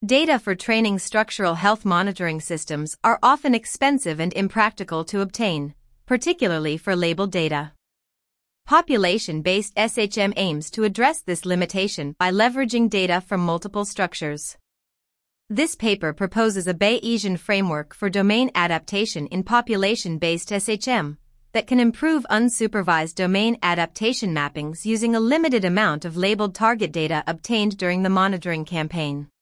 Data for training structural health monitoring systems are often expensive and impractical to obtain, particularly for labeled data. Population-based SHM aims to address this limitation by leveraging data from multiple structures. This paper proposes a Bayesian framework for domain adaptation in population-based SHM that can improve unsupervised domain adaptation mappings using a limited amount of labeled target data obtained during the monitoring campaign.